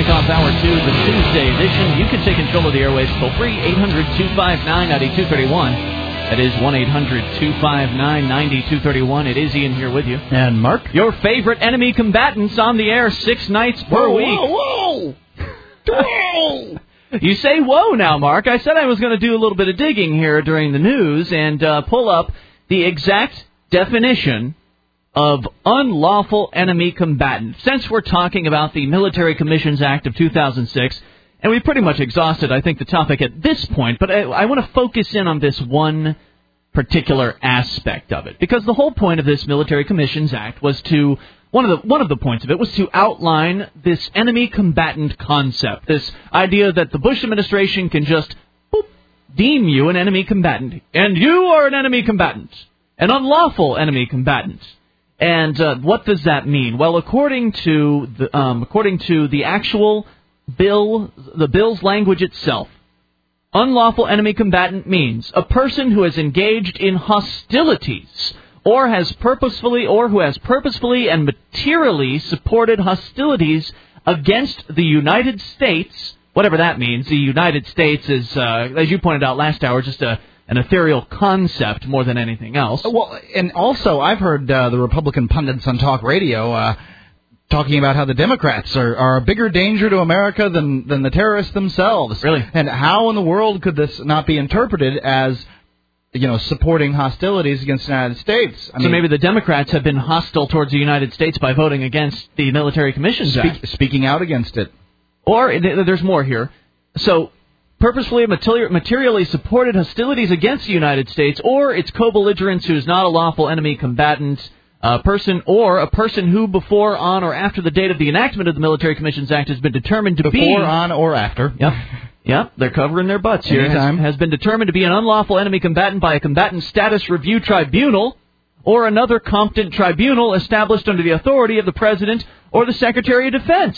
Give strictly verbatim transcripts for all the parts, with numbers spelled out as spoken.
kick off hour two, the Tuesday edition. You can take control of the airwaves toll free, eight hundred, two five nine, nine two three one. That is one eight hundred, two five nine, nine two three one. It is Ian here with you. And Mark. Your favorite enemy combatants on the air six nights per whoa, week. Whoa, whoa! Whoa! You say whoa now, Mark. I said I was going to do a little bit of digging here during the news and uh, pull up the exact definition of unlawful enemy combatant. Since we're talking about the Military Commissions Act of two thousand six, and we pretty much exhausted, I think, the topic at this point, but I, I want to focus in on this one particular aspect of it, because the whole point of this Military Commissions Act was to, one of the one of the points of it was to outline this enemy combatant concept, this idea that the Bush administration can just boop, deem you an enemy combatant, and you are an enemy combatant, an unlawful enemy combatant. And uh, what does that mean? Well, according to the um, according to the actual bill, the bill's language itself, unlawful enemy combatant means a person who has engaged in hostilities or has purposefully or who has purposefully and materially supported hostilities against the United States. Whatever that means. The United States is, uh, as you pointed out last hour, just a an ethereal concept more than anything else. Well, and also I've heard uh, the Republican pundits on talk radio uh, talking about how the Democrats are, are a bigger danger to America than, than the terrorists themselves. Really? And how in the world could this not be interpreted as, you know, supporting hostilities against the United States? I so mean, maybe the Democrats have been hostile towards the United States by voting against the Military Commissions speak, Act. Speaking out against it. Or, there's more here. So, purposefully and materially supported hostilities against the United States or its co-belligerents who is not a lawful enemy combatant uh, person, or a person who before, on, or after the date of the enactment of the Military Commissions Act has been determined to before, be... Before, on, or after. Yep. Yep, they're covering their butts here. Anytime. Has, has been determined to be an unlawful enemy combatant by a combatant status review tribunal or another competent tribunal established under the authority of the President or the Secretary of Defense.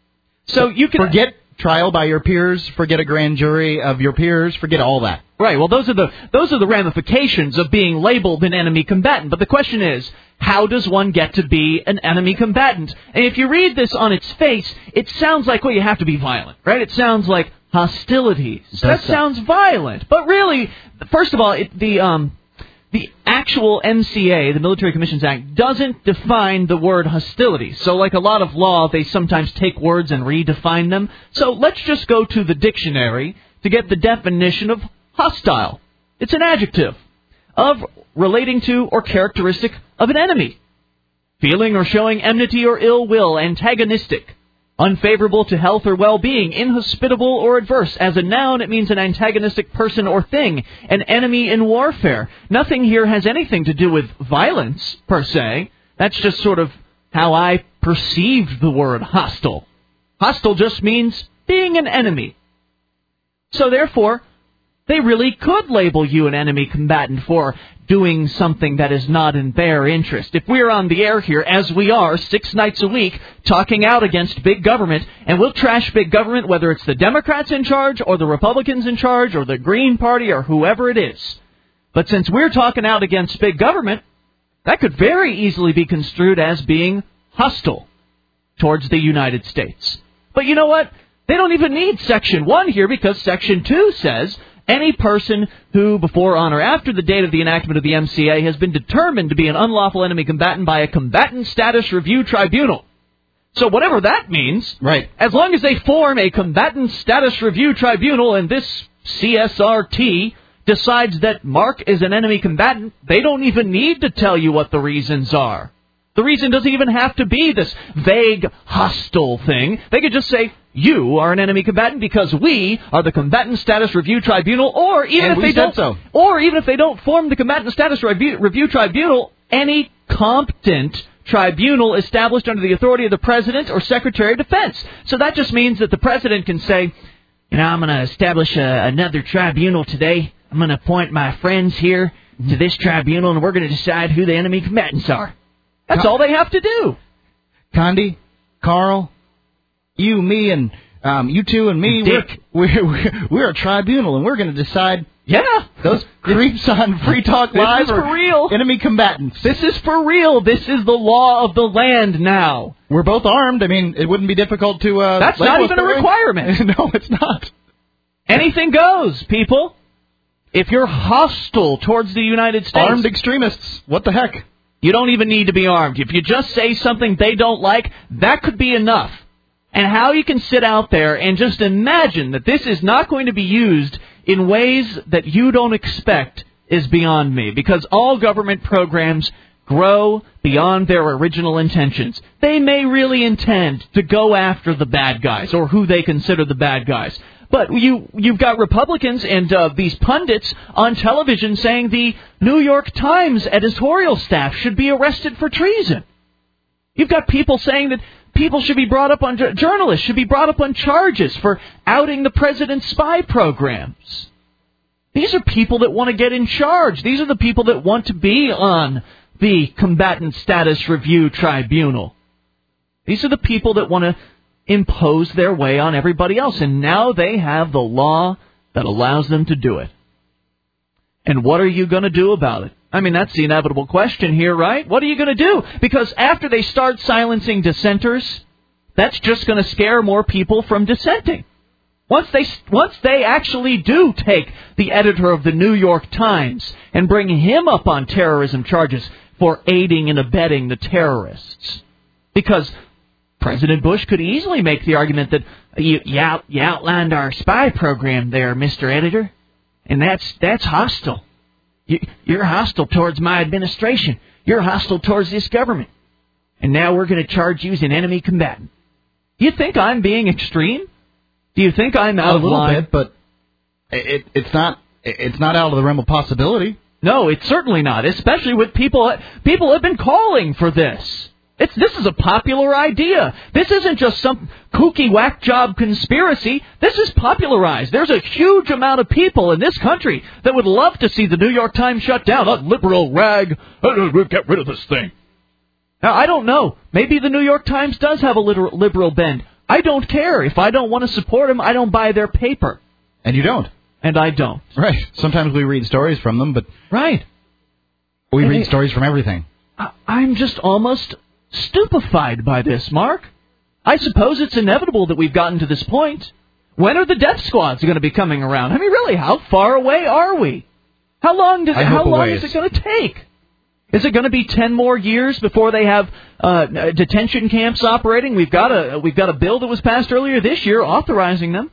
So you can... Forget trial by your peers, forget a grand jury of your peers, forget all that. Right, well, those are the those are the ramifications of being labeled an enemy combatant. But the question is, how does one get to be an enemy combatant? And if you read this on its face, it sounds like, well, you have to be violent, right? It sounds like hostilities. That sounds violent. But really, first of all, it, the um, the actual M C A, the Military Commissions Act, doesn't define the word hostility. So like a lot of law, they sometimes take words and redefine them. So let's just go to the dictionary to get the definition of hostile. It's an adjective of relating to or characteristic of an enemy. Feeling or showing enmity or ill will, antagonistic. Unfavorable to health or well-being, inhospitable or adverse. As a noun, it means an antagonistic person or thing, an enemy in warfare. Nothing here has anything to do with violence, per se. That's just sort of how I perceived the word hostile. Hostile just means being an enemy. So therefore, they really could label you an enemy combatant for doing something that is not in their interest. If we're on the air here, as we are, six nights a week, talking out against big government, and we'll trash big government, whether it's the Democrats in charge, or the Republicans in charge, or the Green Party, or whoever it is. But since we're talking out against big government, that could very easily be construed as being hostile towards the United States. But you know what? They don't even need Section one here, because Section two says any person who, before, on, or after the date of the enactment of the M C A, has been determined to be an unlawful enemy combatant by a combatant status review tribunal. So whatever that means, right? As long as they form a combatant status review tribunal and this C S R T decides that Mark is an enemy combatant, they don't even need to tell you what the reasons are. The reason doesn't even have to be this vague, hostile thing. They could just say, you are an enemy combatant because we are the Combatant Status Review Tribunal, or even and if they don't, so. or even if they don't form the Combatant Status Review, Review Tribunal, any competent tribunal established under the authority of the President or Secretary of Defense. So that just means that the President can say, you know, I'm going to establish a, another tribunal today. I'm going to appoint my friends here to this tribunal, and we're going to decide who the enemy combatants are. That's Con- all they have to do. Condi, Carl, you, me, and um, you two and me, Dick. We're, we're, we're a tribunal, and we're going to decide Yeah. Those creeps on Free Talk Live are for real. Enemy combatants. This is for real. This is the law of the land now. We're both armed. I mean, it wouldn't be difficult to... Uh, That's not even a requirement. No, it's not. Anything goes, people. If you're hostile towards the United States... Armed extremists. What the heck? You don't even need to be armed. If you just say something they don't like, that could be enough. And how you can sit out there and just imagine that this is not going to be used in ways that you don't expect is beyond me. Because all government programs grow beyond their original intentions. They may really intend to go after the bad guys, or who they consider the bad guys. But you, you've got Republicans and uh, these pundits on television saying the New York Times editorial staff should be arrested for treason. You've got people saying that people should be brought up on, journalists should be brought up on charges for outing the president's spy programs. These are people that want to get in charge. These are the people that want to be on the Combatant Status Review Tribunal. These are the people that want to impose their way on everybody else, and now they have the law that allows them to do it. And what are you going to do about it? I mean, that's the inevitable question here, right? What are you going to do? Because after they start silencing dissenters, that's just going to scare more people from dissenting. Once they once they actually do take the editor of the New York Times and bring him up on terrorism charges for aiding and abetting the terrorists. Because President Bush could easily make the argument that you, you, out, you outlined our spy program there, Mister Editor, and that's that's hostile. You, you're hostile towards my administration. You're hostile towards this government. And now we're going to charge you as an enemy combatant. Do you think I'm being extreme? Do you think I'm out a of little line? bit, but it, it's not it's not out of the realm of possibility. No, it's certainly not, especially with people people have been calling for this. It's, this is a popular idea. This isn't just some kooky whack job conspiracy. This is popularized. There's a huge amount of people in this country that would love to see the New York Times shut down. A liberal rag. Get rid of this thing. Now, I don't know. Maybe the New York Times does have a liberal bend. I don't care. If I don't want to support them, I don't buy their paper. And you don't. And I don't. Right. Sometimes we read stories from them, but... Right. We and read it, stories from everything. I, I'm just almost stupefied by this, Mark. I suppose it's inevitable that we've gotten to this point. When are the death squads going to be coming around? I mean, really, how far away are we? How long does how long is it going to take? Is it going to be ten more years before they have uh, detention camps operating? We've got a we've got a bill that was passed earlier this year authorizing them.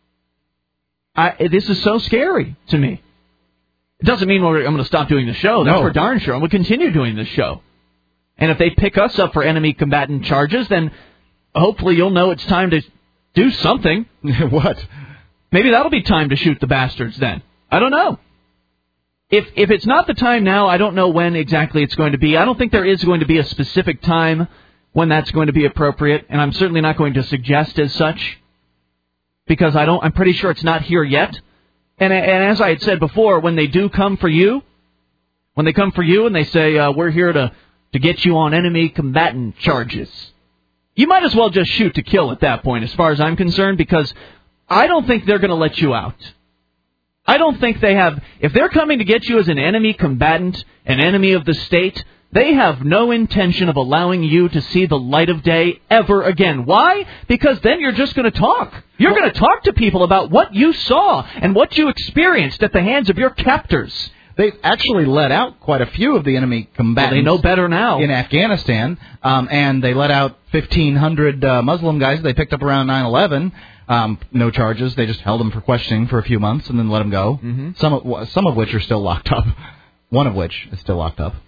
I, this is so scary to me. It doesn't mean we're, I'm going to stop doing the show. That's no. for darn sure. I'm going to continue doing this show. And if they pick us up for enemy combatant charges, then hopefully you'll know it's time to do something. What? Maybe that'll be time to shoot the bastards then. I don't know. If if it's not the time now, I don't know when exactly it's going to be. I don't think there is going to be a specific time when that's going to be appropriate, and I'm certainly not going to suggest as such, because I don't. I'm pretty sure it's not here yet. And and as I had said before, when they do come for you, when they come for you and they say uh, we're here to to get you on enemy combatant charges, you might as well just shoot to kill at that point, as far as I'm concerned, because I don't think they're going to let you out. I don't think they have, if they're coming to get you as an enemy combatant, an enemy of the state, they have no intention of allowing you to see the light of day ever again. Why? Because then you're just going to talk. You're well, going to talk to people about what you saw and what you experienced at the hands of your captors. They've actually let out quite a few of the enemy combatants. Well, they know better now. In Afghanistan, um, and they let out fifteen hundred uh, Muslim guys they picked up around nine eleven. Um, no charges. They just held them for questioning for a few months and then let them go. Mm-hmm. Some of, some of which are still locked up. One of which is still locked up.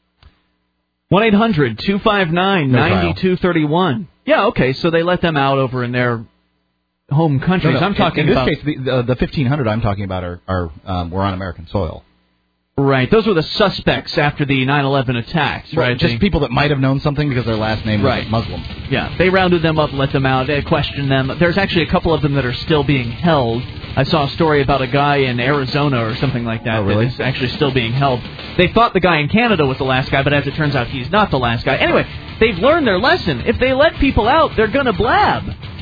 one eight hundred two five nine nine two three one. Yeah, okay, so they let them out over in their home countries. No, no. I'm talking in, in about... this case, the, the, the fifteen hundred I'm talking about are, are um, were on American soil. Right. Those were the suspects after the nine eleven attacks, right? right. Just they, people that might have known something because their last name right. was Muslim. Yeah. They rounded them up, let them out, they questioned them. There's actually a couple of them that are still being held. I saw a story about a guy in Arizona or something like that. Oh, really? That is actually still being held. They thought the guy in Canada was the last guy, but as it turns out, he's not the last guy. Anyway, they've learned their lesson. If they let people out, they're going to blab.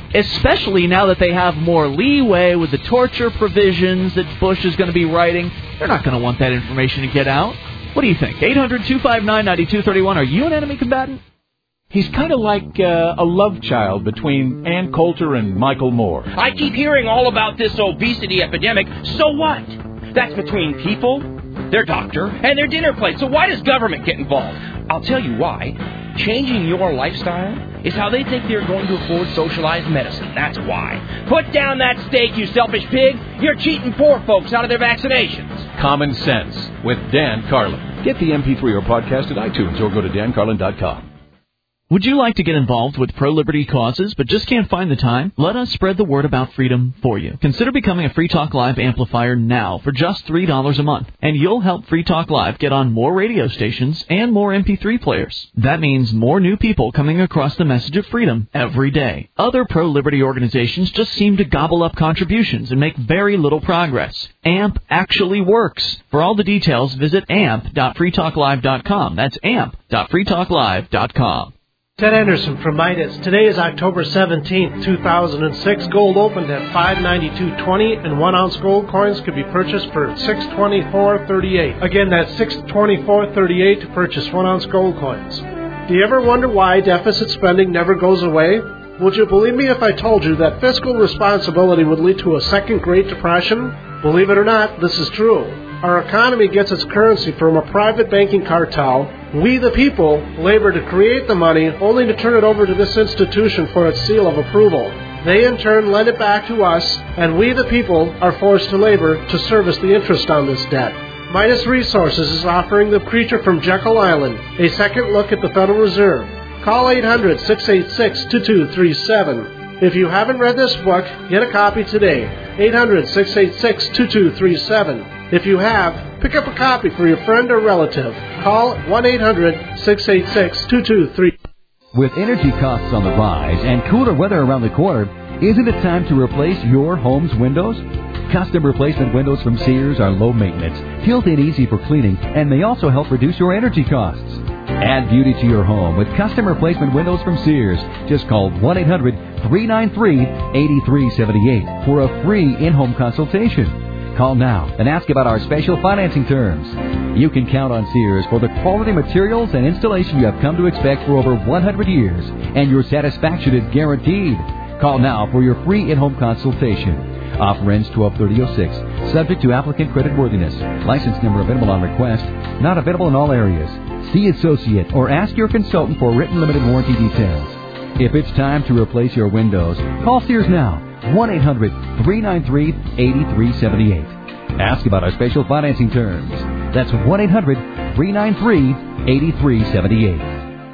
especially now that they have more leeway with the torture provisions that Bush is going to be writing. They're not going to want that information to get out. What do you think? eight hundred two five nine nine two three one. Are you an enemy combatant? He's kind of like uh, a love child between Ann Coulter and Michael Moore. I keep hearing all about this obesity epidemic. So what? That's between people, their doctor, and their dinner plate. So why does government get involved? I'll tell you why. Changing your lifestyle is how they think they're going to afford socialized medicine. That's why. Put down that steak, you selfish pig. You're cheating poor folks out of their vaccinations. Common Sense with Dan Carlin. Get the M P three or podcast at iTunes or go to dan carlin dot com. Would you like to get involved with pro-liberty causes but just can't find the time? Let us spread the word about freedom for you. Consider becoming a Free Talk Live amplifier now for just three dollars a month, and you'll help Free Talk Live get on more radio stations and more M P three players. That means more new people coming across the message of freedom every day. Other pro-liberty organizations just seem to gobble up contributions and make very little progress. A M P actually works. For all the details, visit amp dot free talk live dot com. That's amp dot free talk live dot com. Ted Anderson from Midas. Today is October seventeenth, two thousand six. Gold opened at five ninety-two twenty, and one ounce gold coins could be purchased for six twenty-four thirty-eight. Again, that's six twenty-four thirty-eight to purchase one ounce gold coins. Do you ever wonder why deficit spending never goes away? Would you believe me if I told you that fiscal responsibility would lead to a second Great Depression? Believe it or not, this is true. Our economy gets its currency from a private banking cartel. We, the people, labor to create the money, only to turn it over to this institution for its seal of approval. They, in turn, lend it back to us, and we, the people, are forced to labor to service the interest on this debt. Midas Resources is offering The Creature from Jekyll Island, a second look at the Federal Reserve. Call eight hundred, six eight six, two two three seven. If you haven't read this book, get a copy today. eight hundred, six eight six, two two three seven. If you have, pick up a copy for your friend or relative. Call one eight hundred, six eight six, two two three seven. With energy costs on the rise and cooler weather around the corner, isn't it time to replace your home's windows? Custom replacement windows from Sears are low maintenance, tilt-in easy for cleaning, and may also help reduce your energy costs. Add beauty to your home with custom replacement windows from Sears. Just call one eight hundred, three nine three, eight three seven eight for a free in-home consultation. Call now and ask about our special financing terms. You can count on Sears for the quality materials and installation you have come to expect for over one hundred years, and your satisfaction is guaranteed. Call now for your free in-home consultation. Offer ends twelve thirty oh six. Subject to applicant creditworthiness. License number available on request. Not available in all areas. See associate or ask your consultant for written limited warranty details. If it's time to replace your windows, call Sears now. one eight hundred, three nine three, eight three seven eight. Ask about our special financing terms. That's one eight hundred, three nine three, eight three seven eight.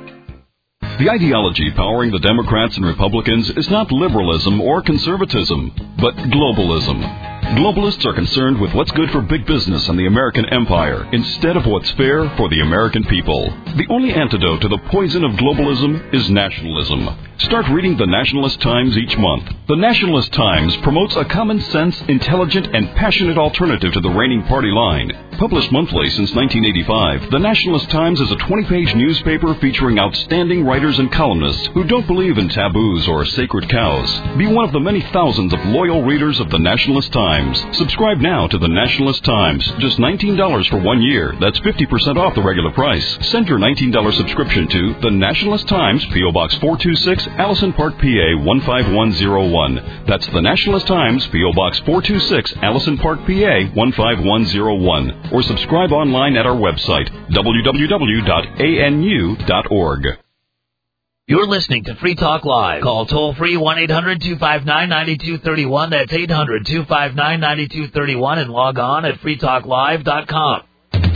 The ideology powering the Democrats and Republicans is not liberalism or conservatism, but globalism. Globalists are concerned with what's good for big business and the American empire instead of what's fair for the American people. The only antidote to the poison of globalism is nationalism. Start reading the Nationalist Times each month. The Nationalist Times promotes a common-sense, intelligent, and passionate alternative to the reigning party line. Published monthly since nineteen eighty-five, the Nationalist Times is a twenty-page newspaper featuring outstanding writers and columnists who don't believe in taboos or sacred cows. Be one of the many thousands of loyal readers of the Nationalist Times. Subscribe now to the Nationalist Times. Just nineteen dollars for one year. That's fifty percent off the regular price. Send your nineteen dollars subscription to the Nationalist Times, P O Box four two six, Allison Park, P A one five one zero one. That's the Nationalist Times, P O Box four two six, Allison Park, P A one five one zero one. Or subscribe online at our website, w w w dot a n u dot org. You're listening to Free Talk Live. Call toll-free one eight hundred, two five nine, nine two three one. That's eight hundred, two five nine, nine two three one. And log on at free talk live dot com.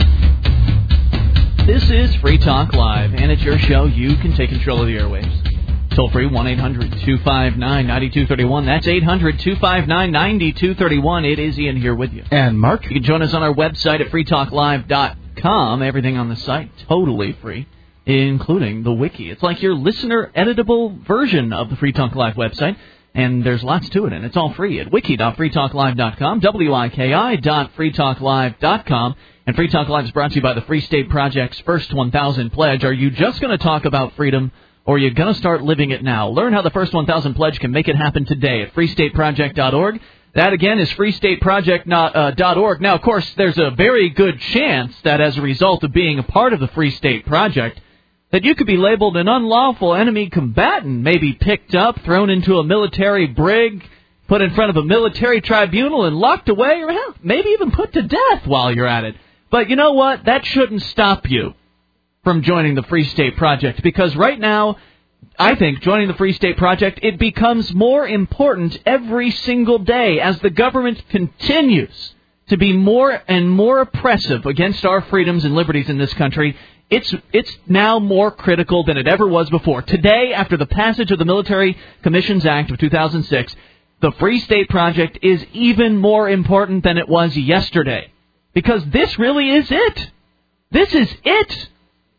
This is Free Talk Live, and it's your show. You can take control of the airwaves. Toll-free one eight hundred, two five nine, nine two three one. That's eight hundred, two five nine, nine two three one. It is Ian here with you. And Mark. You can join us on our website at free talk live dot com. Everything on the site totally free, including the wiki. It's like your listener-editable version of the Free Talk Live website, and there's lots to it, and it's all free at wiki dot free talk live dot com, W I K I dot free talk live dot com. And Free Talk Live is brought to you by the Free State Project's First one thousand Pledge. Are you just going to talk about freedom, or you're going to start living it now? Learn how the First one thousand Pledge can make it happen today at free state project dot org. That, again, is free state project dot org. Now, of course, there's a very good chance that as a result of being a part of the Free State Project, that you could be labeled an unlawful enemy combatant, maybe picked up, thrown into a military brig, put in front of a military tribunal and locked away, or hell, maybe even put to death while you're at it. But you know what? That shouldn't stop you from joining the Free State Project, because right now, I think joining the Free State Project, it becomes more important every single day as the government continues to be more and more oppressive against our freedoms and liberties in this country. It's it's now more critical than it ever was before. Today, after the passage of the Military Commissions Act of two thousand six, the Free State Project is even more important than it was yesterday. Because this really is it. This is it.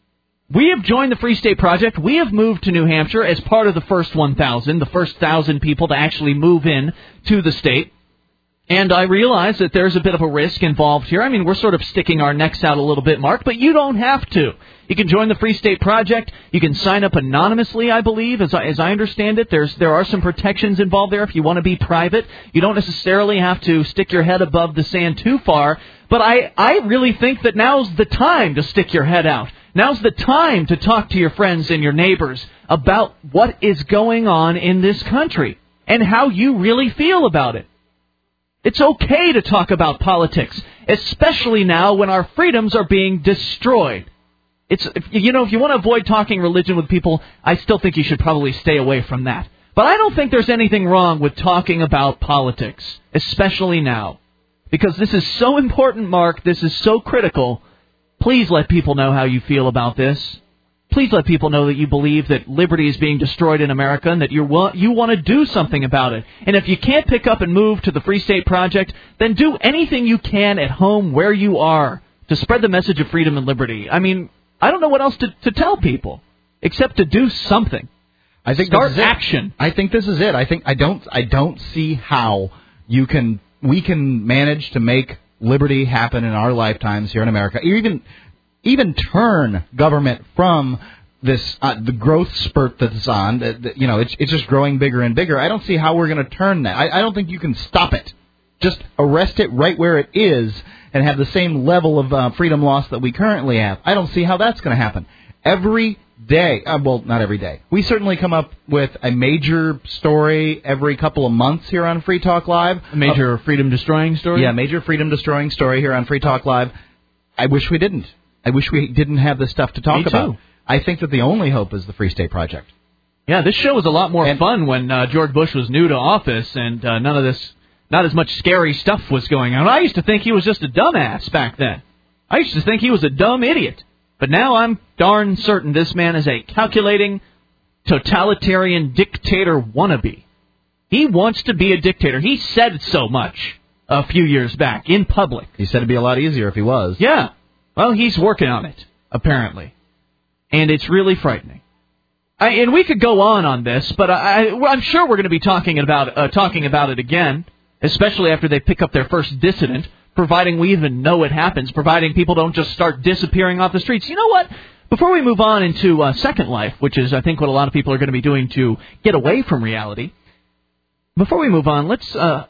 We have joined the Free State Project. We have moved to New Hampshire as part of the first one thousand, the first one thousand people to actually move in to the state. And I realize that there's a bit of a risk involved here. I mean, we're sort of sticking our necks out a little bit, Mark, but you don't have to. You can join the Free State Project. You can sign up anonymously, I believe, as I, as I understand it. There's there are some protections involved there if you want to be private. You don't necessarily have to stick your head above the sand too far. But I, I really think that now's the time to stick your head out. Now's the time to talk to your friends and your neighbors about what is going on in this country and how you really feel about it. It's okay to talk about politics, especially now when our freedoms are being destroyed. It's, you know, if you want to avoid talking religion with people, I still think you should probably stay away from that. But I don't think there's anything wrong with talking about politics, especially now. Because this is so important, Mark, this is so critical. Please let people know how you feel about this. Please let people know that you believe that liberty is being destroyed in America and that you want, you want to do something about it. And if you can't pick up and move to the Free State Project, then do anything you can at home where you are to spread the message of freedom and liberty. I mean, I don't know what else to, to tell people except to do something. I think Start this is action. It. I think this is it. I think I don't I don't see how you can we can manage to make liberty happen in our lifetimes here in America. Even even turn government from this uh, the growth spurt that it's on. That, that, you know, it's it's just growing bigger and bigger. I don't see how we're going to turn that. I, I don't think you can stop it. Just arrest it right where it is and have the same level of uh, freedom loss that we currently have. I don't see how that's going to happen. Every day, uh, well, not every day. We certainly come up with a major story every couple of months here on Free Talk Live. A major uh, freedom-destroying story? Yeah, major freedom-destroying story here on Free Talk Live. I wish we didn't. I wish we didn't have this stuff to talk Me too. about. I think that the only hope is the Free State Project. Yeah, this show was a lot more and, fun when uh, George Bush was new to office and uh, none of this, not as much scary stuff was going on. I used to think he was just a dumbass back then. I used to think he was a dumb idiot. But now I'm darn certain this man is a calculating, totalitarian dictator wannabe. He wants to be a dictator. He said so much a few years back in public. He said it'd be a lot easier if he was. Yeah. Well, he's working on it, apparently. And it's really frightening. I, and we could go on on this, but I, I'm sure we're going to be talking about uh, talking about it again, especially after they pick up their first dissident, providing we even know it happens, providing people don't just start disappearing off the streets. You know what? Before we move on into uh, Second Life, which is, I think, what a lot of people are going to be doing to get away from reality, before we move on, let's uh,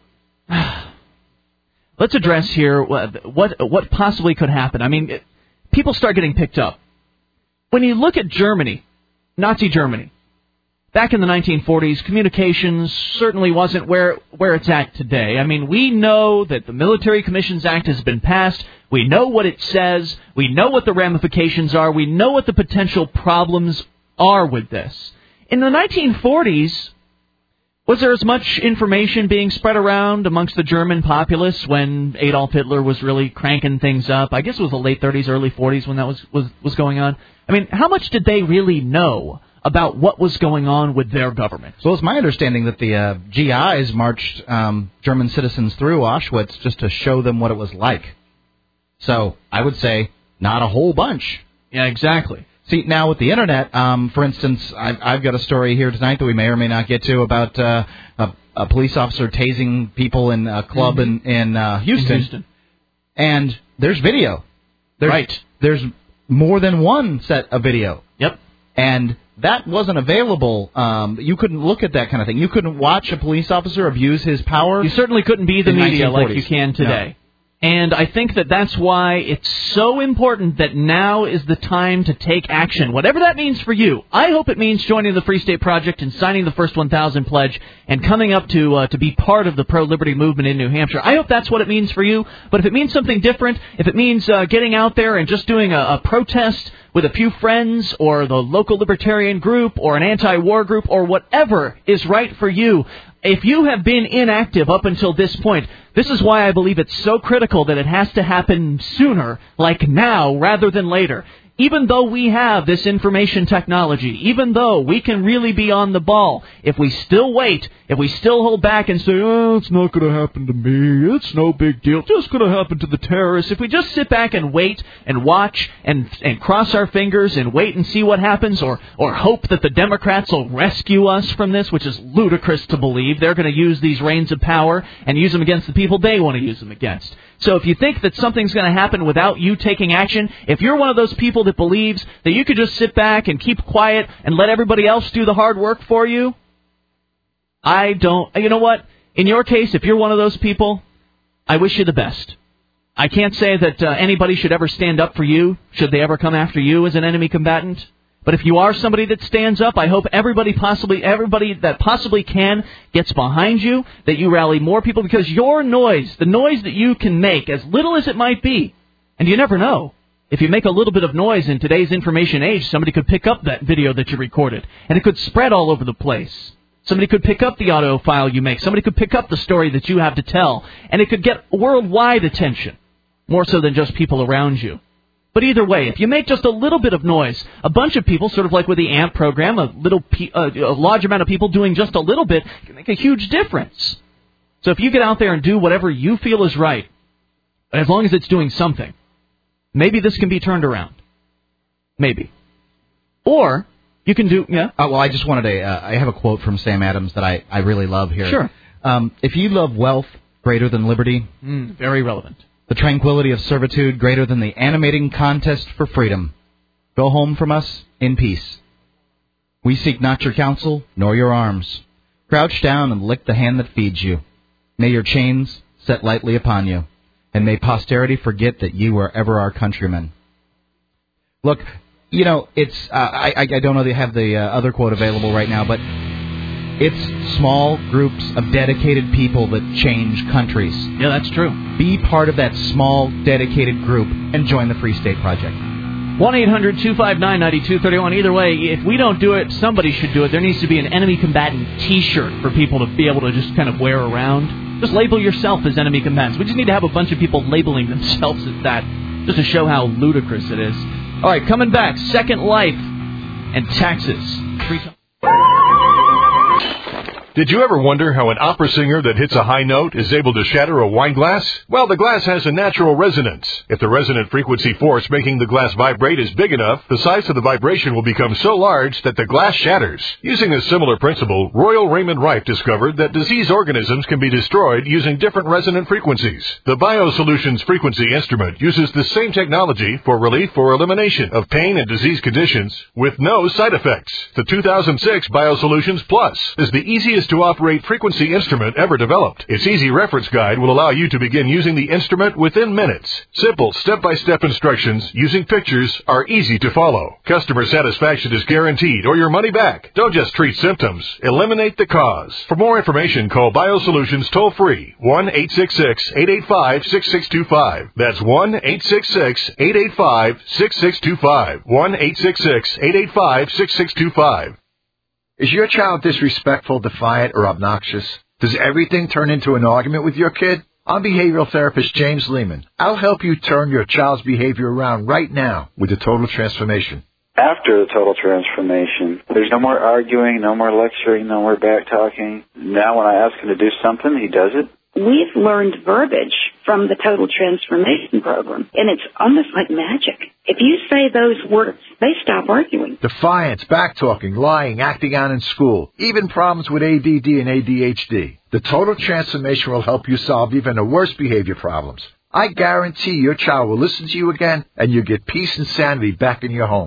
let's address here what, what what possibly could happen. I mean, it, people start getting picked up. When you look at Germany, Nazi Germany, back in the nineteen forties, communications certainly wasn't where where it's at today. I mean, we know that the Military Commissions Act has been passed. We know what it says. We know what the ramifications are. We know what the potential problems are with this. In the nineteen forties, was there as much information being spread around amongst the German populace when Adolf Hitler was really cranking things up? I guess it was the late thirties, early forties when that was, was, was going on. I mean, how much did they really know about what was going on with their government? Well, it's my understanding that the uh, G Is marched um, German citizens through Auschwitz just to show them what it was like. So I would say not a whole bunch. Yeah, exactly. See, now with the Internet, um, for instance, I've, I've got a story here tonight that we may or may not get to about uh, a, a police officer tasing people in a club mm-hmm. in, in, uh, Houston. in Houston. And there's video. There's, right. There's more than one set of video. Yep. And that wasn't available. Um, you couldn't look at that kind of thing. You couldn't watch a police officer abuse his power. You certainly couldn't be the media like you can today. No. And I think that that's why it's so important that now is the time to take action, whatever that means for you. I hope it means joining the Free State Project and signing the First one thousand pledge and coming up to uh, to be part of the pro-liberty movement in New Hampshire. I hope that's what it means for you. But if it means something different, if it means uh, getting out there and just doing a, a protest with a few friends or the local libertarian group or an anti-war group or whatever is right for you, if you have been inactive up until this point, this is why I believe it's so critical that it has to happen sooner, like now, rather than later. Even though we have this information technology, even though we can really be on the ball, if we still wait, if we still hold back and say, oh, it's not going to happen to me, it's no big deal, just going to happen to the terrorists, if we just sit back and wait and watch and and cross our fingers and wait and see what happens, or, or hope that the Democrats will rescue us from this, which is ludicrous to believe. They're going to use these reins of power and use them against the people they want to use them against. So if you think that something's going to happen without you taking action, if you're one of those people that believes that you could just sit back and keep quiet and let everybody else do the hard work for you, I don't. You know what? In your case, if you're one of those people, I wish you the best. I can't say that uh, anybody should ever stand up for you, should they ever come after you as an enemy combatant. But if you are somebody that stands up, I hope everybody possibly, everybody that possibly can gets behind you, that you rally more people, because your noise, the noise that you can make, as little as it might be, and you never know, if you make a little bit of noise in today's information age, somebody could pick up that video that you recorded, and it could spread all over the place. Somebody could pick up the audio file you make. Somebody could pick up the story that you have to tell, and it could get worldwide attention, more so than just people around you. But either way, if you make just a little bit of noise, a bunch of people, sort of like with the AMP program, a little, pe- uh, a large amount of people doing just a little bit can make a huge difference. So if you get out there and do whatever you feel is right, as long as it's doing something, maybe this can be turned around. Maybe. Or you can do, yeah? Uh, well, I just wanted to, uh, I have a quote from Sam Adams that I, I really love here. Sure. Um, if you love wealth greater than liberty, mm, very relevant. The tranquility of servitude greater than the animating contest for freedom, go home from us in peace. We seek not your counsel, nor your arms. Crouch down and lick the hand that feeds you. May your chains set lightly upon you, and may posterity forget that you were ever our countrymen. Look, you know, it's, uh, I, I don't know if they have the uh, other quote available right now, but it's small groups of dedicated people that change countries. Yeah, that's true. Be part of that small, dedicated group and join the Free State Project. one eight hundred two five nine nine two three one. Either way, if we don't do it, somebody should do it. There needs to be an enemy combatant T-shirt for people to be able to just kind of wear around. Just label yourself as enemy combatants. We just need to have a bunch of people labeling themselves as that, just to show how ludicrous it is. All right, coming back, Second Life and taxes. Free Did you ever wonder how an opera singer that hits a high note is able to shatter a wine glass? Well, the glass has a natural resonance. If the resonant frequency force making the glass vibrate is big enough, the size of the vibration will become so large that the glass shatters. Using a similar principle, Royal Raymond Rife discovered that diseased organisms can be destroyed using different resonant frequencies. The BioSolutions frequency instrument uses the same technology for relief or elimination of pain and disease conditions with no side effects. The two thousand six BioSolutions Plus is the easiest to operate frequency instrument ever developed. Its easy reference guide will allow you to begin using the instrument within minutes. Simple step-by-step instructions using pictures are easy to follow. Customer satisfaction is guaranteed or your money back. Don't just treat symptoms, eliminate the cause. For more information, call BioSolutions toll-free one eight six six, eight eight five, six six two five. That's one eight six six, eight eight five, six six two five. one eight six six, eight eight five, six six two five. Is your child disrespectful, defiant, or obnoxious? Does everything turn into an argument with your kid? I'm behavioral therapist James Lehman. I'll help you turn your child's behavior around right now with the Total Transformation. After the Total Transformation, there's no more arguing, no more lecturing, no more back-talking. Now when I ask him to do something, he does it. We've learned verbiage from the Total Transformation Program, and it's almost like magic. If you say those words, they stop arguing. Defiance, back-talking, lying, acting out in school, even problems with A D D and A D H D. The Total Transformation will help you solve even the worst behavior problems. I guarantee your child will listen to you again, and you'll get peace and sanity back in your home.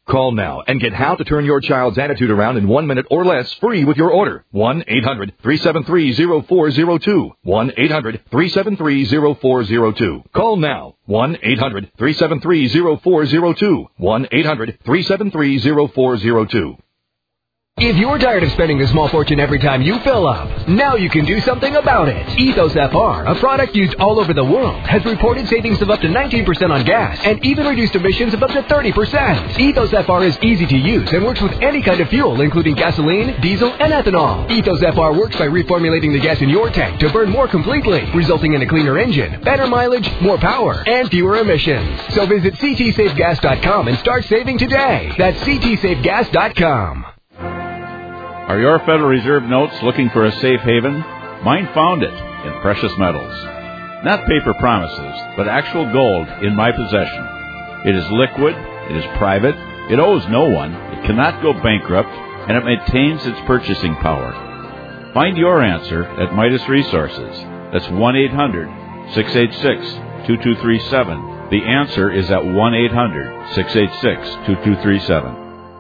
Call now and get how to turn your child's attitude around in one minute or less free with your order. one eight hundred three seven three zero four zero two. one eight hundred three seven three zero four zero two. Call now. one eight hundred three seven three zero four zero two. one eight hundred three seven three zero four zero two. If you're tired of spending a small fortune every time you fill up, now you can do something about it. Ethos F R, a product used all over the world, has reported savings of up to nineteen percent on gas and even reduced emissions of up to thirty percent. Ethos F R is easy to use and works with any kind of fuel, including gasoline, diesel, and ethanol. Ethos F R works by reformulating the gas in your tank to burn more completely, resulting in a cleaner engine, better mileage, more power, and fewer emissions. So visit c t safe gas dot com and start saving today. That's c t safe gas dot com. Are your Federal Reserve notes looking for a safe haven? Mine found it in precious metals. Not paper promises, but actual gold in my possession. It is liquid, it is private, it owes no one, it cannot go bankrupt, and it maintains its purchasing power. Find your answer at Midas Resources. That's one eight hundred six eight six two two three seven. The answer is at one eight hundred six eight six two two three seven.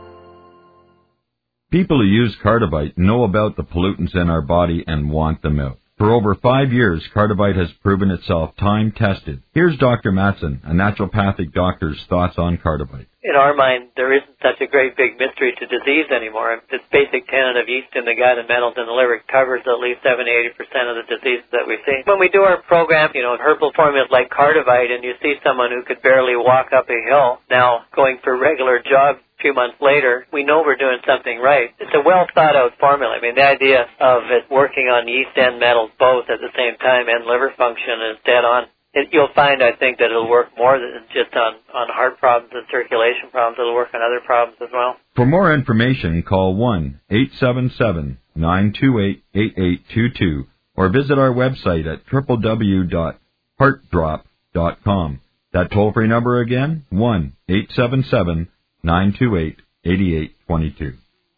People who use Cardivite know about the pollutants in our body and want them out. For over five years, Cardivite has proven itself time-tested. Here's Doctor Matson, a naturopathic doctor's thoughts on Cardivite. In our mind, there isn't such a great big mystery to disease anymore. This basic tenet of yeast in the gut and metals in the liver covers at least seventy to eighty percent of the diseases that we see. When we do our program, you know, herbal formulas like Cardivite, and you see someone who could barely walk up a hill now going for a regular jog a few months later, we know we're doing something right. It's a well-thought-out formula. I mean, the idea of it working on yeast and metals both at the same time and liver function is dead on. It, you'll find, I think, that it'll work more than just on, on heart problems and circulation problems. It'll work on other problems as well. For more information, call one eight seven seven nine two eight eight eight two two or visit our website at w w w dot heart drop dot com. That toll-free number again, one eight seven seven nine two eight eight eight two two.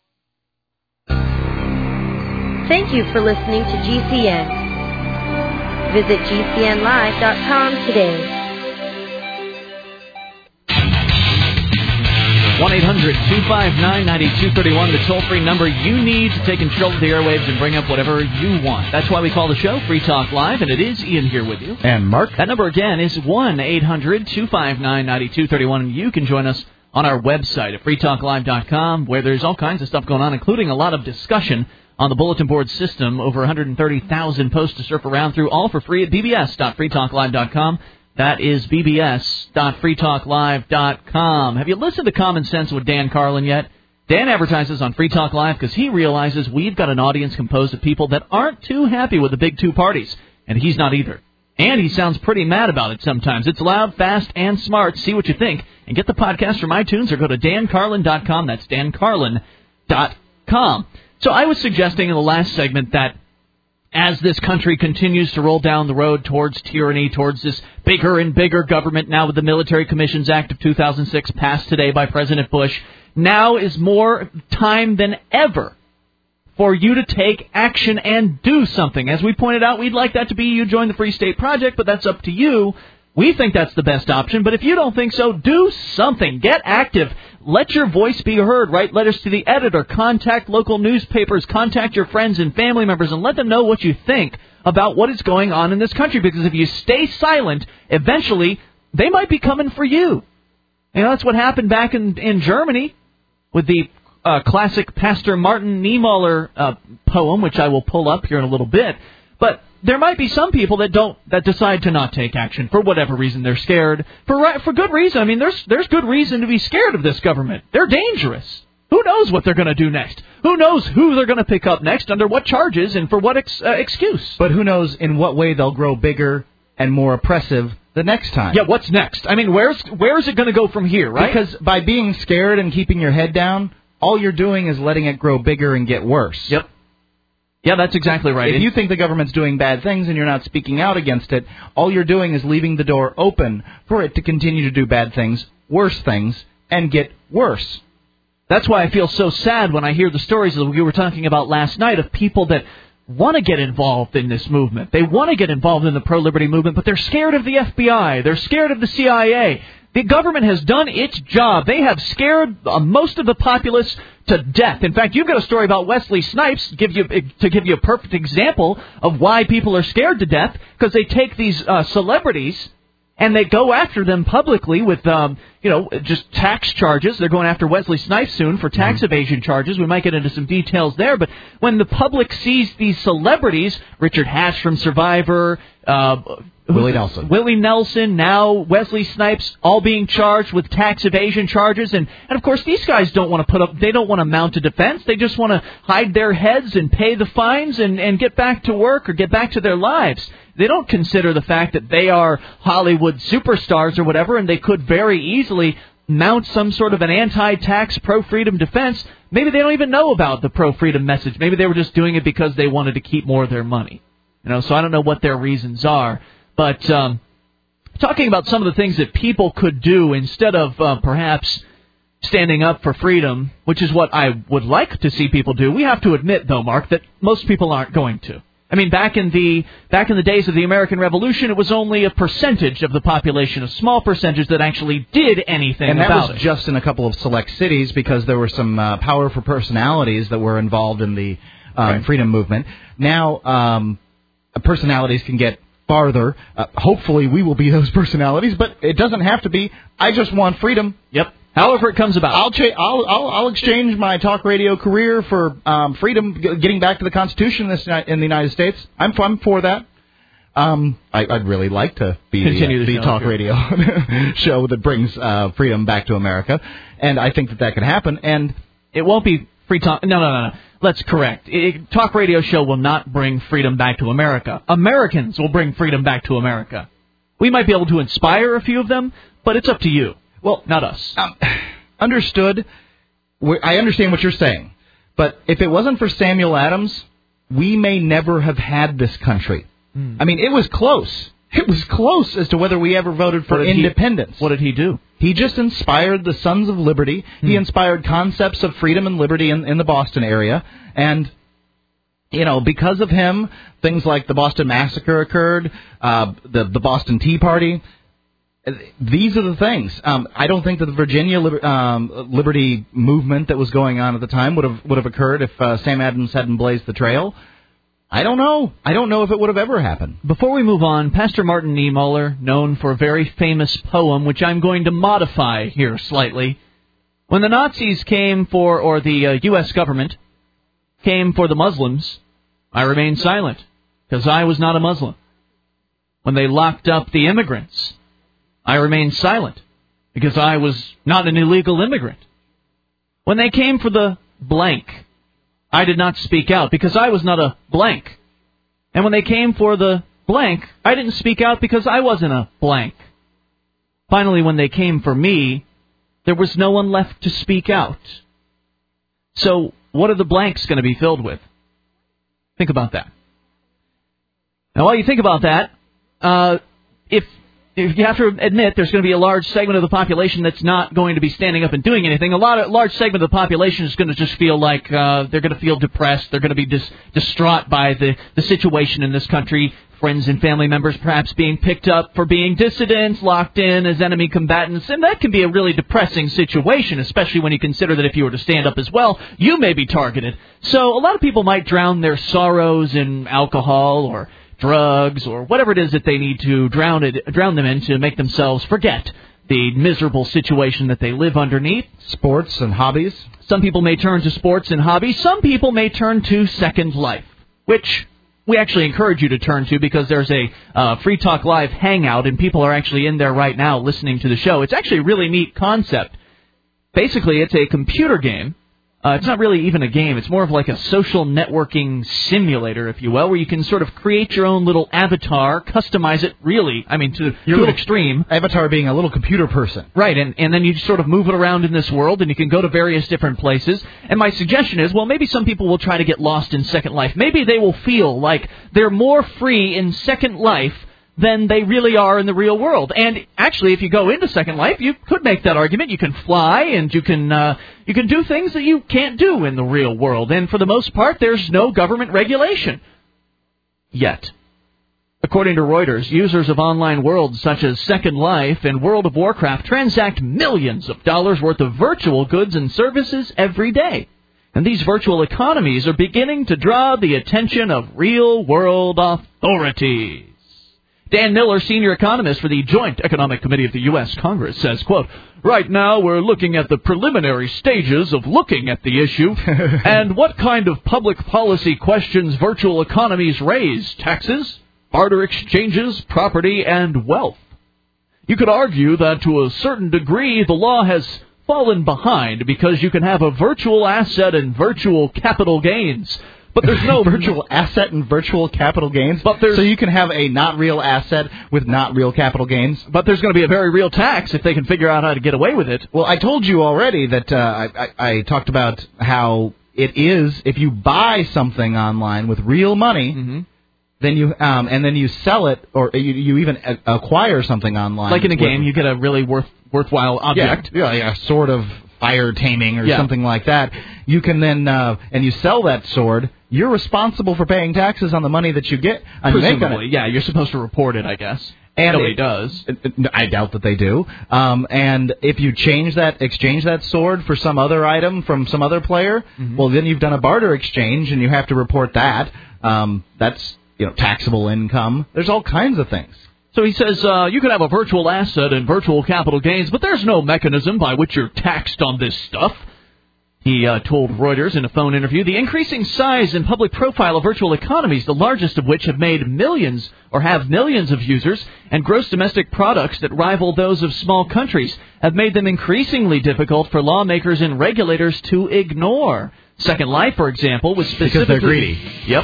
Thank you for listening to G C N. Visit G C N live dot com today. one eight hundred two five nine nine two three one, the toll-free number you need to take control of the airwaves and bring up whatever you want. That's why we call the show Free Talk Live, and it is Ian here with you. And Mark. That number again is one eight hundred two five nine nine two three one, and you can join us on our website at free talk live dot com, where there's all kinds of stuff going on, including a lot of discussion on the bulletin board system. Over one hundred thirty thousand posts to surf around through, all for free at b b s dot free talk live dot com. That is b b s dot free talk live dot com. Have you listened to Common Sense with Dan Carlin yet? Dan advertises on Free Talk Live because he realizes we've got an audience composed of people that aren't too happy with the big two parties, and he's not either. And he sounds pretty mad about it sometimes. It's loud, fast, and smart. See what you think. And get the podcast from iTunes or go to dan carlin dot com. That's dan carlin dot com. So I was suggesting in the last segment that as this country continues to roll down the road towards tyranny, towards this bigger and bigger government, now with the Military Commissions Act of two thousand six passed today by President Bush, now is more time than ever for you to take action and do something. As we pointed out, we'd like that to be you join the Free State Project, but that's up to you. We think that's the best option, but if you don't think so, do something. Get active. Let your voice be heard. Write letters to the editor. Contact local newspapers. Contact your friends and family members and let them know what you think about what is going on in this country, because if you stay silent, eventually they might be coming for you. You know, that's what happened back in, in Germany with the uh, classic Pastor Martin Niemöller uh, poem, which I will pull up here in a little bit. But there might be some people that don't that decide to not take action for whatever reason. They're scared for for good reason. I mean, there's there's good reason to be scared of this government. They're dangerous. Who knows what they're going to do next? Who knows who they're going to pick up next, under what charges, and for what ex, uh, excuse? But who knows in what way they'll grow bigger and more oppressive the next time. Yeah, what's next? I mean, where's where is it going to go from here, right? Because by being scared and keeping your head down, all you're doing is letting it grow bigger and get worse. Yep. Yeah, that's exactly right. If you think the government's doing bad things and you're not speaking out against it, all you're doing is leaving the door open for it to continue to do bad things, worse things, and get worse. That's why I feel so sad when I hear the stories that we were talking about last night of people that want to get involved in this movement. They want to get involved in the pro-liberty movement, but they're scared of the F B I. They're scared of the C I A. The government has done its job. They have scared uh, most of the populace to death. In fact, you've got a story about Wesley Snipes give you, to give you a perfect example of why people are scared to death, because they take these uh, celebrities and they go after them publicly with, um, you know, just tax charges. They're going after Wesley Snipes soon for tax mm-hmm. evasion charges. We might get into some details there. But when the public sees these celebrities, Richard Hatch from Survivor, uh, Willie Nelson. Willie Nelson, now Wesley Snipes, all being charged with tax evasion charges. And, and of course, these guys don't want to put up, they don't want to mount a defense. They just want to hide their heads and pay the fines and, and get back to work or get back to their lives. They don't consider the fact that they are Hollywood superstars or whatever, and they could very easily mount some sort of an anti-tax, pro-freedom defense. Maybe they don't even know about the pro-freedom message. Maybe they were just doing it because they wanted to keep more of their money. You know, so I don't know what their reasons are. But um, talking about some of the things that people could do instead of uh, perhaps standing up for freedom, which is what I would like to see people do, we have to admit, though, Mark, that most people aren't going to. I mean, back in the back in the days of the American Revolution, it was only a percentage of the population, a small percentage, that actually did anything about it. And that was it. just in a couple of select cities because there were some uh, powerful personalities that were involved in the um, right. freedom movement. Now, um, personalities can get farther. Uh, hopefully, we will be those personalities, but it doesn't have to be. I just want freedom. Yep. However it comes about. I'll, cha- I'll, I'll, I'll exchange my talk radio career for um, freedom, g- getting back to the Constitution in, this, in the United States. I'm, I'm for that. Um, I, I'd really like to be Continue the, the, the talk radio show that brings uh, freedom back to America, and I think that that could happen. And it won't be free talk. No, no, no, no. Let's correct. It, talk radio show will not bring freedom back to America. Americans will bring freedom back to America. We might be able to inspire a few of them, but it's up to you. Well, not us. Um, understood. I understand what you're saying. But if it wasn't for Samuel Adams, we may never have had this country. Mm. I mean, it was close. It was close as to whether we ever voted for independence. He, what did he do? He just inspired the Sons of Liberty. Mm. He inspired concepts of freedom and liberty in, in the Boston area. And, you know, because of him, things like the Boston Massacre occurred, uh, the, the Boston Tea Party. These are the things. Um, I don't think that the Virginia liber- um, liberty movement that was going on at the time would have would have occurred if uh, Sam Adams hadn't blazed the trail. I don't know. I don't know if it would have ever happened. Before we move on, Pastor Martin Niemöller, known for a very famous poem, which I'm going to modify here slightly. When the Nazis came for, or the uh, U S government came for the Muslims, I remained silent, because I was not a Muslim. When they locked up the immigrants, I remained silent, because I was not an illegal immigrant. When they came for the blank, I did not speak out, because I was not a blank. And when they came for the blank, I didn't speak out because I wasn't a blank. Finally, when they came for me, there was no one left to speak out. So, what are the blanks going to be filled with? Think about that. Now, while you think about that, uh, if... you have to admit there's going to be a large segment of the population that's not going to be standing up and doing anything. A lot of, large segment of the population is going to just feel like uh, they're going to feel depressed. They're going to be dis- distraught by the, the situation in this country. Friends and family members perhaps being picked up for being dissidents, locked in as enemy combatants. And that can be a really depressing situation, especially when you consider that if you were to stand up as well, you may be targeted. So a lot of people might drown their sorrows in alcohol or drugs, or whatever it is that they need to drown it, drown them in to make themselves forget the miserable situation that they live underneath. Sports and hobbies. Some people may turn to sports and hobbies. Some people may turn to Second Life, which we actually encourage you to turn to because there's a uh, Free Talk Live hangout, and people are actually in there right now listening to the show. It's actually a really neat concept. Basically, it's a computer game. Uh, it's not really even a game. It's more of like a social networking simulator, if you will, where you can sort of create your own little avatar, customize it really, I mean, to, to an extreme. Avatar being a little computer person. Right, and, and then you sort of move it around in this world, and you can go to various different places. And my suggestion is, well, maybe some people will try to get lost in Second Life. Maybe they will feel like they're more free in Second Life than they really are in the real world. And actually, if you go into Second Life, you could make that argument. You can fly, and you can uh, you can do things that you can't do in the real world. And for the most part, there's no government regulation. Yet. According to Reuters, users of online worlds such as Second Life and World of Warcraft transact millions of dollars worth of virtual goods and services every day. And these virtual economies are beginning to draw the attention of real-world authorities. Dan Miller, senior economist for the Joint Economic Committee of the U S Congress, says, quote, right now we're looking at the preliminary stages of looking at the issue and what kind of public policy questions virtual economies raise: taxes, barter exchanges, property, and wealth. You could argue that to a certain degree the law has fallen behind because you can have a virtual asset and virtual capital gains. But there's no virtual asset and virtual capital gains. But there's, so you can have a not real asset with not real capital gains. But there's going to be a very real tax if they can figure out how to get away with it. Well, I told you already that uh, I, I, I talked about how it is if you buy something online with real money, mm-hmm. then you um, and then you sell it, or you, you even a- acquire something online. Like in a with, game, you get a really worth worthwhile object. Yeah, yeah, a sword of fire taming or yeah. something like that. You can then uh, and you sell that sword. You're responsible for paying taxes on the money that you get. On Presumably, yeah, you're supposed to report it, I guess. And Nobody it, does. It, it, I doubt that they do. Um, and if you change that, exchange that sword for some other item from some other player, mm-hmm. well, then you've done a barter exchange, and you have to report that. Um, that's you know taxable income. There's all kinds of things. So he says uh, you could have a virtual asset and virtual capital gains, but there's no mechanism by which you're taxed on this stuff. He uh, told Reuters in a phone interview, the increasing size and public profile of virtual economies, the largest of which have made millions or have millions of users, and gross domestic products that rival those of small countries, have made them increasingly difficult for lawmakers and regulators to ignore. Second Life, for example, was specifically... Because they're greedy. Yep.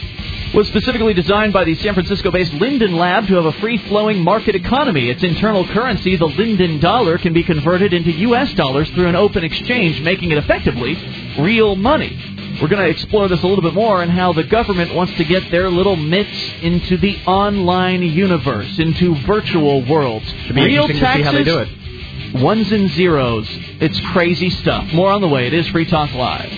Was specifically designed by the San Francisco-based Linden Lab to have a free-flowing market economy. Its internal currency, the Linden dollar, can be converted into U S dollars through an open exchange, making it effectively real money. We're going to explore this a little bit more and how the government wants to get their little mitts into the online universe, into virtual worlds. It'd be real interesting taxes, to see how they do it. Ones and zeros. It's crazy stuff. More on the way. It is Free Talk Live.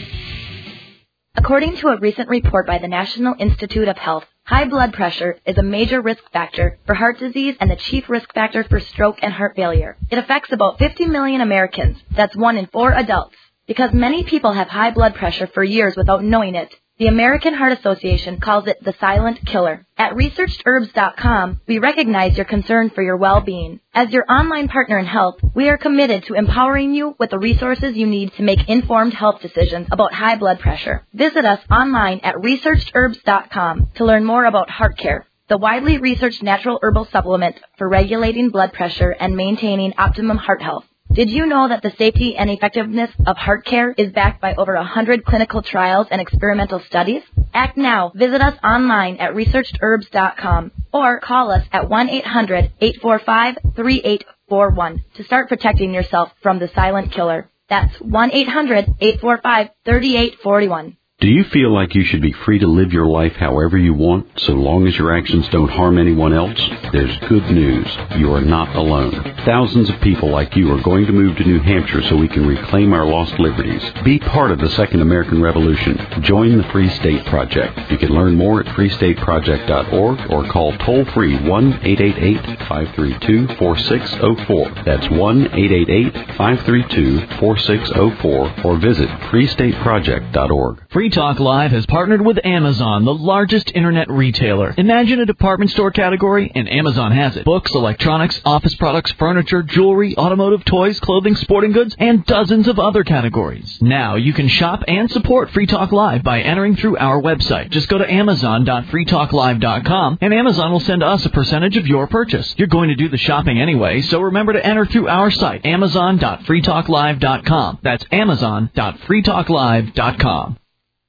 According to a recent report by the National Institute of Health, high blood pressure is a major risk factor for heart disease and the chief risk factor for stroke and heart failure. It affects about fifty million Americans. That's one in four adults. Because many people have high blood pressure for years without knowing it, the American Heart Association calls it the silent killer. At researched herbs dot com, we recognize your concern for your well-being. As your online partner in health, we are committed to empowering you with the resources you need to make informed health decisions about high blood pressure. Visit us online at researched herbs dot com to learn more about HeartCare, the widely researched natural herbal supplement for regulating blood pressure and maintaining optimum heart health. Did you know that the safety and effectiveness of HeartCare is backed by over one hundred clinical trials and experimental studies? Act now. Visit us online at researched herbs dot com or call us at one eight hundred eight four five three eight four one to start protecting yourself from the silent killer. That's one eight hundred eight four five three eight four one. Do you feel like you should be free to live your life however you want, so long as your actions don't harm anyone else? There's good news. You are not alone. Thousands of people like you are going to move to New Hampshire so we can reclaim our lost liberties. Be part of the Second American Revolution. Join the Free State Project. You can learn more at free state project dot org or call toll-free one eight eight eight five three two four six zero four. That's one eight eight eight five three two four six zero four or visit free state project dot org. Free Talk Live has partnered with Amazon, the largest internet retailer. Imagine a department store category, and Amazon has it. Books, electronics, office products, furniture, jewelry, automotive, toys, clothing, sporting goods, and dozens of other categories. Now you can shop and support Free Talk Live by entering through our website. Just go to amazon dot free talk live dot com, and Amazon will send us a percentage of your purchase. You're going to do the shopping anyway, so remember to enter through our site, amazon dot free talk live dot com. That's amazon dot free talk live dot com.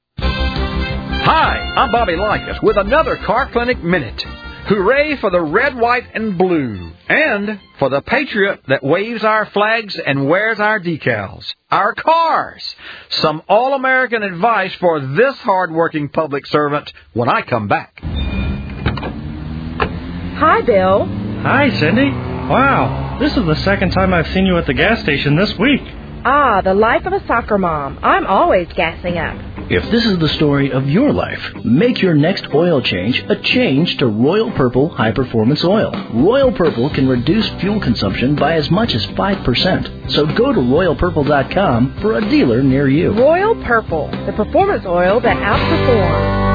Hi, I'm Bobby Likas with another Car Clinic Minute. Hooray for the red, white, and blue. And for the patriot that waves our flags and wears our decals. Our cars. Some all-American advice for this hard-working public servant when I come back. Hi, Bill. Hi, Cindy. Wow, this is the second time I've seen you at the gas station this week. Ah, the life of a soccer mom. I'm always gassing up. If this is the story of your life, make your next oil change a change to Royal Purple High Performance Oil. Royal Purple can reduce fuel consumption by as much as five percent. So go to royal purple dot com for a dealer near you. Royal Purple, the performance oil that outperforms.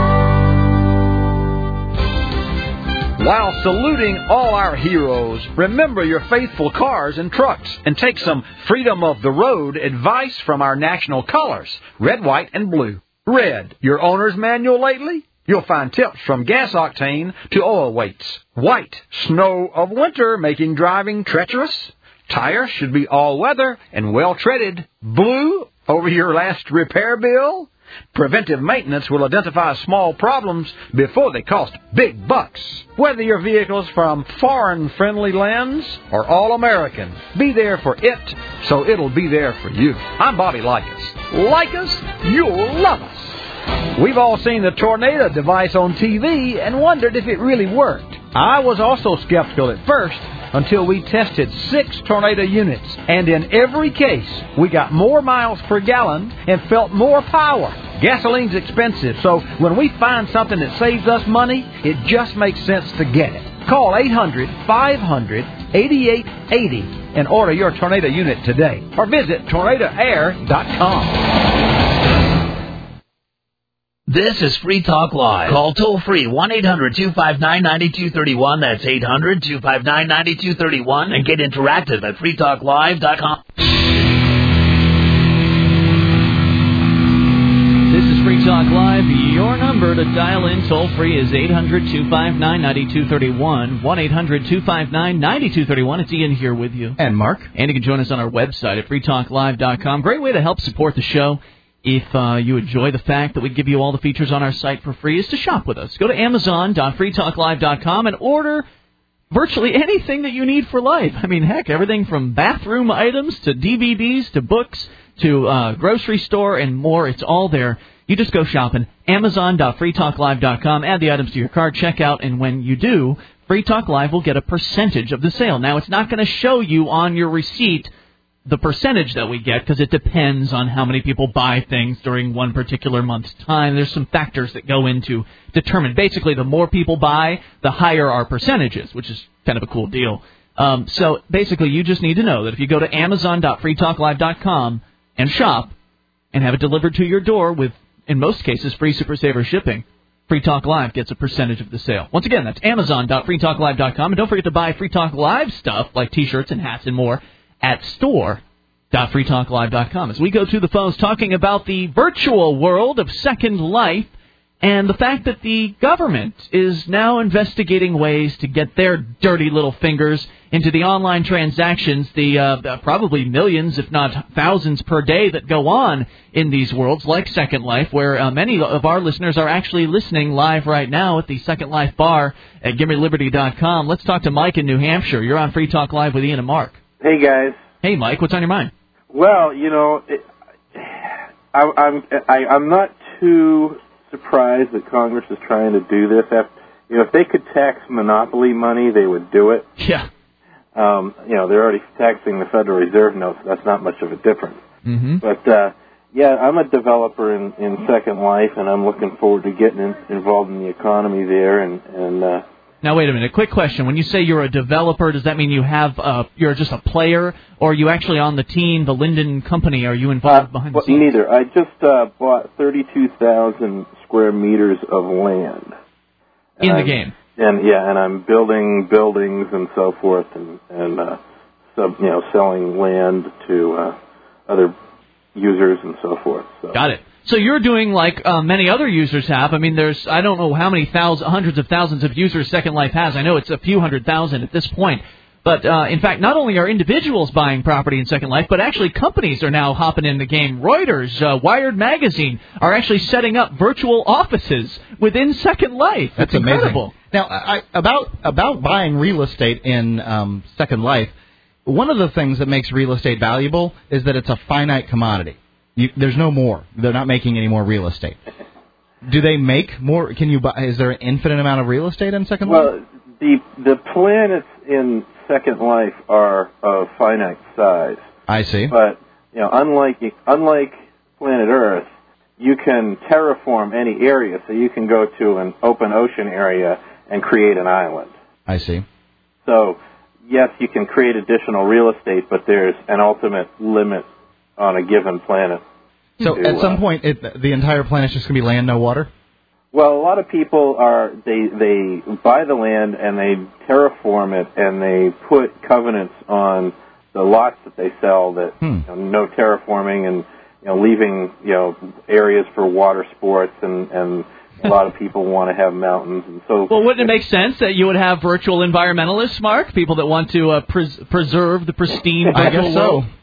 While saluting all our heroes, remember your faithful cars and trucks and take some freedom of the road advice from our national colors, red, white, and blue. Red, your owner's manual lately? You'll find tips from gas octane to oil weights. White, snow of winter making driving treacherous. Tires should be all weather and well treaded. Blue, over your last repair bill? Preventive maintenance will identify small problems before they cost big bucks. Whether your vehicle's from foreign-friendly lands or all-American, be there for it, so it'll be there for you. I'm Bobby Likas. Like us, you'll love us. We've all seen the tornado device on T V and wondered if it really worked. I was also skeptical at first, until we tested six tornado units, and in every case, we got more miles per gallon and felt more power. Gasoline's expensive, so when we find something that saves us money, it just makes sense to get it. Call eight hundred, five hundred, eighty-eight eighty and order your tornado unit today, or visit tornado air dot com. This is Free Talk Live. Call toll-free one eight hundred two five nine nine two three one. That's eight hundred two five nine nine two three one. And get interactive at free talk live dot com. This is Free Talk Live. Your number to dial in toll-free is eight hundred two five nine nine two three one. one eight hundred two five nine nine two three one. It's Ian here with you. And Mark. And you can join us on our website at free talk live dot com. Great way to help support the show. If uh, you enjoy the fact that we give you all the features on our site for free, is to shop with us. Go to amazon dot free talk live dot com and order virtually anything that you need for life. I mean, heck, everything from bathroom items to D V Ds to books to uh, grocery store and more. It's all there. You just go shopping. amazon dot free talk live dot com. Add the items to your cart, check out, and when you do, Free Talk Live will get a percentage of the sale. Now, it's not going to show you on your receipt the percentage that we get, because it depends on how many people buy things during one particular month's time. There's some factors that go into determine. Basically, the more people buy, the higher our percentage is, which is kind of a cool deal. Um, so basically, you just need to know that if you go to amazon dot free talk live dot com and shop and have it delivered to your door with, in most cases, free Super Saver shipping, Free Talk Live gets a percentage of the sale. Once again, that's amazon dot free talk live dot com. And don't forget to buy Free Talk Live stuff like T-shirts and hats and more at store dot free talk live dot com. As we go to the phones talking about the virtual world of Second Life and the fact that the government is now investigating ways to get their dirty little fingers into the online transactions, the uh, probably millions, if not thousands per day that go on in these worlds like Second Life, where uh, many of our listeners are actually listening live right now at the Second Life bar at gimme liberty dot com. Let's talk to Mike in New Hampshire. You're on Free Talk Live with Ian and Mark. Hey, guys. Hey, Mike, what's on your mind? Well, you know, it, I, I'm I, I'm not too surprised that Congress is trying to do this. If, you know, if they could tax monopoly money, they would do it. Yeah. Um, you know, they're already taxing the Federal Reserve notes. So that's not much of a difference. Mm-hmm. But uh, yeah, I'm a developer in, in Second Life, and I'm looking forward to getting in, involved in the economy there, and and. Uh, Now, wait a minute. Quick question. When you say you're a developer, does that mean you have uh, you're just a player, or are you actually on the team, the Linden Company? Are you involved uh, behind well, the scenes? Neither. I just uh, bought thirty-two thousand square meters of land. In the I'm, game. And, yeah, and I'm building buildings and so forth, and, and uh, sub, you know, selling land to uh, other users and so forth. So. Got it. So you're doing like uh, many other users have. I mean, there's, I don't know how many thousands, hundreds of thousands of users Second Life has. I know it's a few hundred thousand at this point. But, uh, in fact, not only are individuals buying property in Second Life, but actually companies are now hopping in the game. Reuters, uh, Wired Magazine are actually setting up virtual offices within Second Life. That's it's incredible. Amazing. Now, I, about about buying real estate in um, Second Life, one of the things that makes real estate valuable is that it's a finite commodity. You, there's no more. They're not making any more real estate. Do they make more? Can you buy? Is there an infinite amount of real estate in Second Life? Well, the the planets in Second Life are of finite size. I see. But you know, unlike unlike planet Earth, you can terraform any area, so you can go to an open ocean area and create an island. I see. So, yes, you can create additional real estate, but there's an ultimate limit on a given planet. So to, at some uh, point, it, the entire planet's just going to be land, no water? Well, a lot of people are, they, they buy the land and they terraform it and they put covenants on the lots that they sell that, hmm. you know, no terraforming and, you know, leaving, you know, areas for water sports and, and a lot of people want to have mountains and so. Well, wouldn't it make sense that you would have virtual environmentalists, Mark? People that want to uh, pres- preserve the pristine virtual I guess so. world?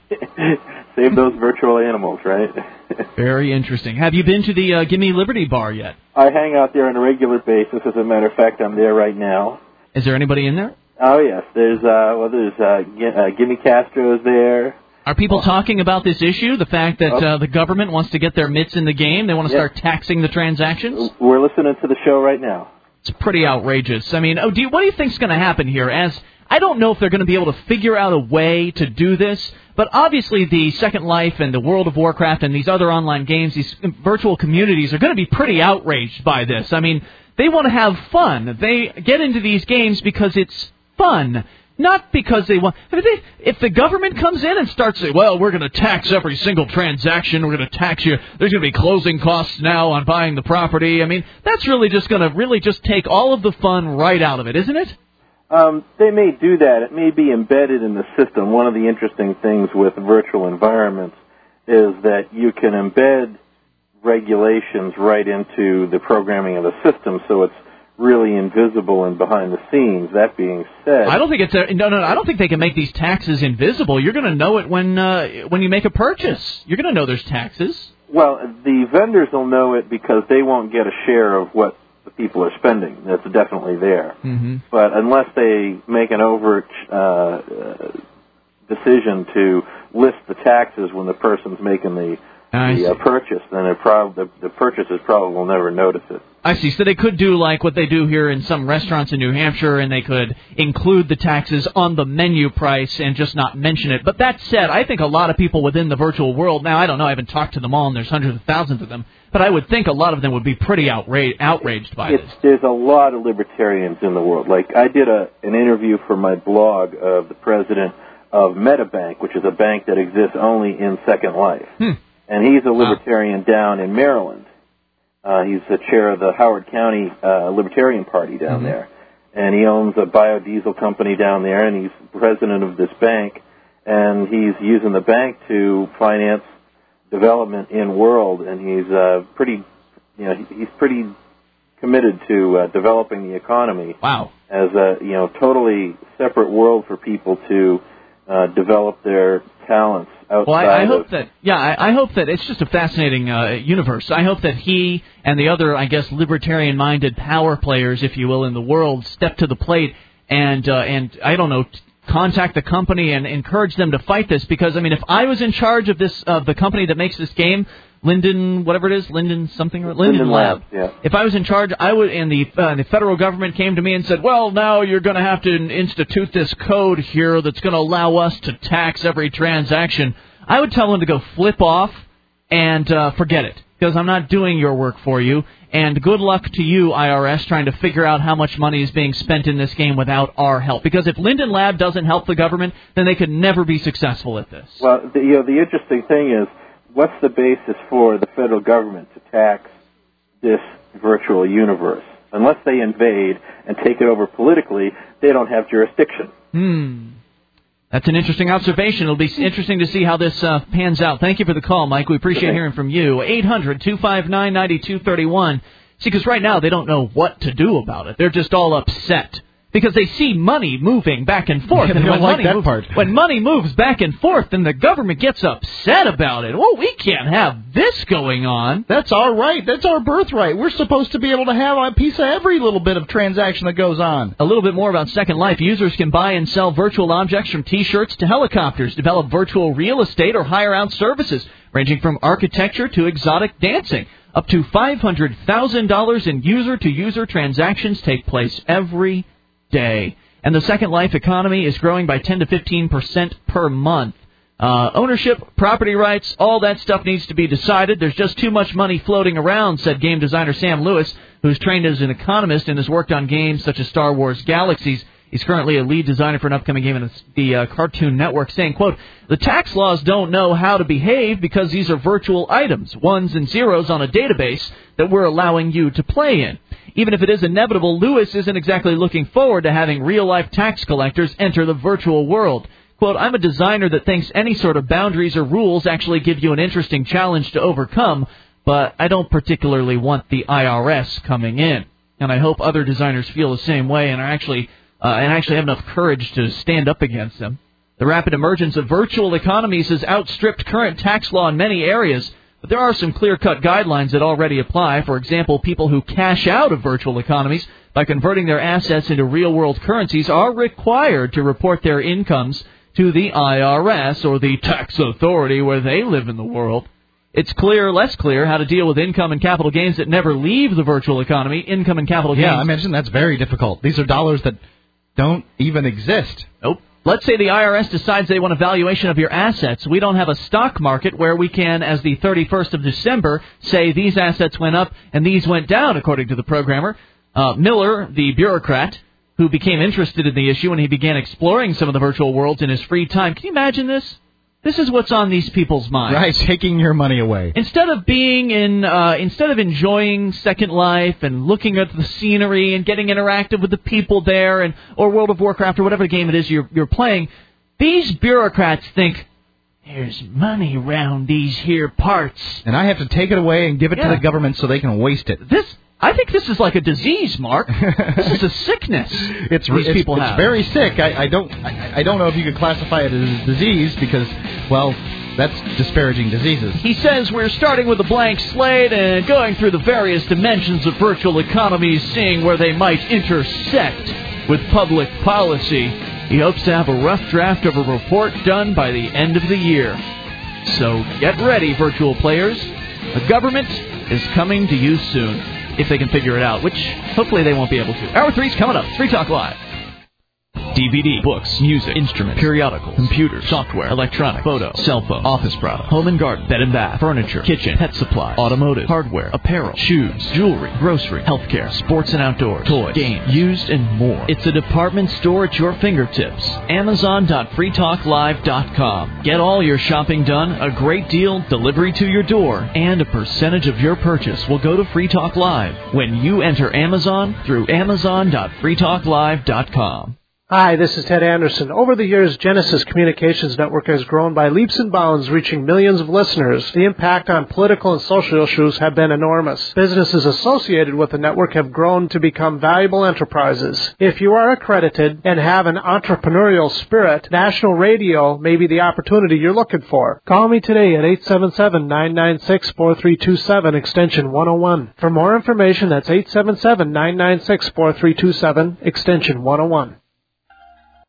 Save those virtual animals, right? Very interesting. Have you been to the uh, Gimme Liberty bar yet? I hang out there on a regular basis. As a matter of fact, I'm there right now. Is there anybody in there? Oh, yes. There's, uh, well, there's, uh, G- uh, Gimme Castro is there. Are people talking about this issue, the fact that uh, the government wants to get their mitts in the game? They want to Yeah. start taxing the transactions? We're listening to the show right now. It's pretty outrageous. I mean, oh, do you, what do you think's going to happen here? As I don't know if they're going to be able to figure out a way to do this, but obviously the Second Life and the World of Warcraft and these other online games, these virtual communities are going to be pretty outraged by this. I mean, they want to have fun. They get into these games because it's fun. Not because they want... I mean, they, if the government comes in and starts saying, well, we're going to tax every single transaction, we're going to tax you, there's going to be closing costs now on buying the property, I mean, that's really just going to really just take all of the fun right out of it, isn't it? Um, they may do that. It may be embedded in the system. One of the interesting things with virtual environments is that you can embed regulations right into the programming of the system, so it's really invisible and behind the scenes. That being said, I don't think it's a, no, no, no. I don't think they can make these taxes invisible. You're going to know it when uh, when you make a purchase. You're going to know there's taxes. well, the vendors will know it because they won't get a share of what the people are spending. That's definitely there. Mm-hmm. But unless they make an overt uh, uh, decision to list the taxes when the person's making the, the uh, purchase, then it prob- the, the purchasers probably will never notice it. I see. So they could do like what they do here in some restaurants in New Hampshire, and they could include the taxes on the menu price and just not mention it. But that said, I think a lot of people within the virtual world, now I don't know, I haven't talked to them all, and there's hundreds of thousands of them, but I would think a lot of them would be pretty outra- outraged by It's, this. there's a lot of libertarians in the world. Like, I did a an interview for my blog of the president of MetaBank, which is a bank that exists only in Second Life. Hmm. And he's a libertarian wow. down in Maryland. Uh, he's the chair of the Howard County uh, Libertarian Party down mm-hmm. there. And he owns a biodiesel company down there, and he's president of this bank. And he's using the bank to finance development in world, and he's uh, pretty, you know, he's pretty committed to uh, developing the economy. Wow. As a, you know, totally separate world for people to uh, develop their talents outside Well, I, I hope of... that, yeah, I, I hope that it's just a fascinating uh, universe. I hope that he and the other, I guess, libertarian-minded power players, if you will, in the world step to the plate and, uh, and I don't know, t- contact the company and encourage them to fight this. Because, I mean, if I was in charge of this, of the company that makes this game, Linden, whatever it is, Linden something, or Linden, Linden Lab. Lab, yeah. If I was in charge, I would, and the uh, the federal government came to me and said, well, now you're going to have to institute this code here that's going to allow us to tax every transaction. I would tell them to go flip off and uh, forget it, because I'm not doing your work for you. And good luck to you, I R S, trying to figure out how much money is being spent in this game without our help. Because if Linden Lab doesn't help the government, then they could never be successful at this. Well, the, you know, the interesting thing is, what's the basis for the federal government to tax this virtual universe? Unless they invade and take it over politically, they don't have jurisdiction. Hmm. That's an interesting observation. It'll be interesting to see how this uh, pans out. Thank you for the call, Mike. We appreciate hearing from you. eight hundred two five nine nine two three one. See, because right now they don't know what to do about it. They're just all upset. Because they see money moving back and forth. Yeah, they and don't when like money that moves, part. When money moves back and forth, then the government gets upset about it. Well, we can't have this going on. That's our right. That's our birthright. We're supposed to be able to have a piece of every little bit of transaction that goes on. A little bit more about Second Life. Users can buy and sell virtual objects from T-shirts to helicopters, develop virtual real estate, or hire out services, ranging from architecture to exotic dancing. Up to five hundred thousand dollars in user-to-user transactions take place every day. And the Second Life economy is growing by ten to fifteen percent per month. Uh, ownership, property rights, all that stuff needs to be decided. There's just too much money floating around, said game designer Sam Lewis, who's trained as an economist and has worked on games such as Star Wars Galaxies. He's currently a lead designer for an upcoming game in the uh, Cartoon Network, saying, quote, the tax laws don't know how to behave because these are virtual items, ones and zeros on a database that we're allowing you to play in. Even if it is inevitable, Lewis isn't exactly looking forward to having real-life tax collectors enter the virtual world. Quote, I'm a designer that thinks any sort of boundaries or rules actually give you an interesting challenge to overcome, but I don't particularly want the I R S coming in. And I hope other designers feel the same way and are actually uh, and actually have enough courage to stand up against them. The rapid emergence of virtual economies has outstripped current tax law in many areas, but there are some clear-cut guidelines that already apply. For example, people who cash out of virtual economies by converting their assets into real-world currencies are required to report their incomes to the I R S, or the tax authority where they live in the world. It's clear, less clear, how to deal with income and capital gains that never leave the virtual economy. Income and capital gains. Yeah, I mentioned that's very difficult. These are dollars that don't even exist. Nope. Let's say the I R S decides they want a valuation of your assets. We don't have a stock market where we can, as the thirty-first of December, say these assets went up and these went down, according to the programmer. Uh, Miller, the bureaucrat, who became interested in the issue when he began exploring some of the virtual worlds in his free time. Can you imagine this? This is what's on these people's minds. Right, taking your money away. Instead of being in, uh, instead of enjoying Second Life and looking at the scenery and getting interactive with the people there, and or World of Warcraft or whatever game it is you're you're playing, these bureaucrats think there's money around these here parts, and I have to take it away and give it yeah. to the government so they can waste it. This. I think this is like a disease, Mark. This is a sickness. It's these it's, people it's have. very sick. I, I don't I, I don't know if you could classify it as a disease because, well, that's disparaging diseases. He says we're starting with a blank slate and going through the various dimensions of virtual economies, seeing where they might intersect with public policy. He hopes to have a rough draft of a report done by the end of the year. So get ready, virtual players. The government is coming to you soon. If they can figure it out, which hopefully they won't be able to. Hour three's coming up. Free Talk Live. D V D, books, music, instruments, periodicals, computers, software, electronic, photo, cell phone, office product, home and garden, bed and bath, furniture, kitchen, pet supply, automotive, hardware, apparel, shoes, jewelry, grocery, healthcare, sports and outdoors, toys, games, used, and more. It's a department store at your fingertips. Amazon dot free talk live dot com. Get all your shopping done, a great deal, delivery to your door, and a percentage of your purchase will go to Free Talk Live when you enter Amazon through Amazon dot free talk live dot com. Hi, this is Ted Anderson. Over the years, Genesis Communications Network has grown by leaps and bounds, reaching millions of listeners. The impact on political and social issues have been enormous. Businesses associated with the network have grown to become valuable enterprises. If you are accredited and have an entrepreneurial spirit, National Radio may be the opportunity you're looking for. Call me today at eight seven seven, nine nine six, four three two seven, extension one oh one. For more information, that's eight seven seven, nine nine six, four three two seven, extension one oh one.